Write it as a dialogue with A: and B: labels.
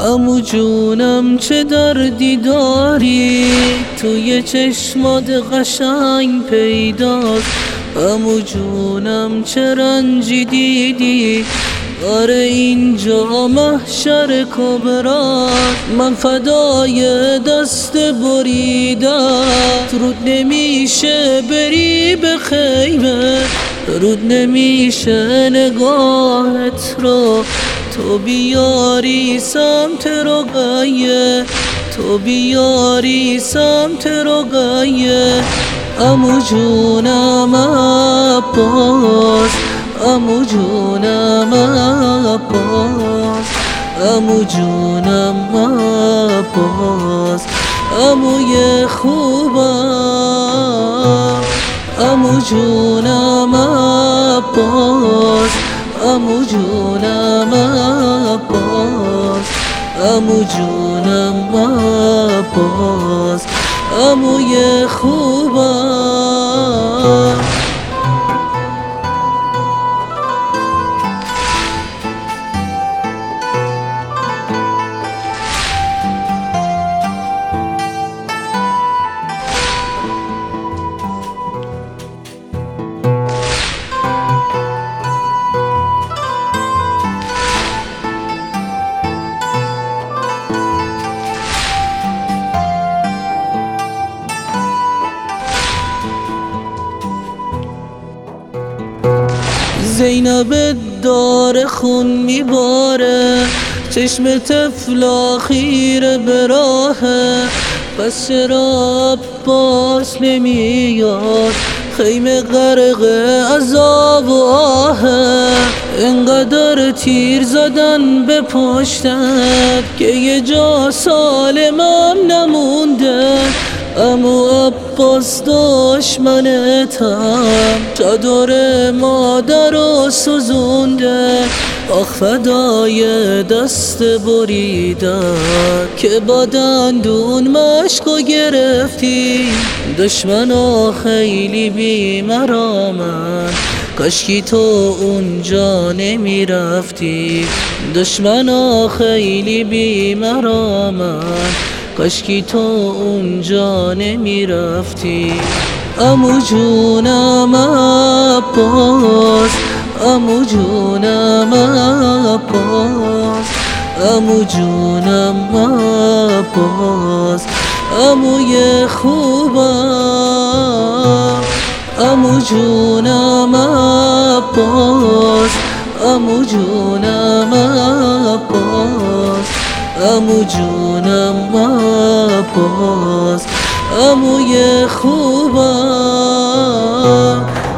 A: عمو جونم چه دردی داری، توی چشمات قشنگ پیداست. عمو جونم چه رنجی دیدی، آره اینجا محشر کبراست. من فدای دست بریدت، رود نمیشه بری به خیمه، رود نمیشه نگاهت رو تو بیاری سمت رقیه، تو بیاری سمت رقیه. عمو جونم عباس، عمو جونم عباس، عمو جونم عباس، عموی خوبم. عمو جونم عباس، عمو جونم عباس، عمو جونم عباس، عموی خوبم. زینب داره خون میباره، چشم طفل خیره به راهه، پس چرا عباس نمیاد، خیمه غرق عذاب و آهه. انقدر تیر زدن به پشتت که یه جا سالمم نمونده. عمو عباس دشمنتم، چادر مادر رو سوزونده. آخ فدای دست بریدت که با دندون مشکو گرفتی. دشمنا خیلی بیمرامن، کاشکی تو اونجا نمیرفتی. دشمنا خیلی بیمرامن، کاشکی تو اونجا نمیرفتی. عمو جونم عباس، عمو جونم عباس، عمو جونم عباس، عموی خوبم. عمو جونم عباس، عمو جونم عباس، عمو جونم عباس، عموی خوبم.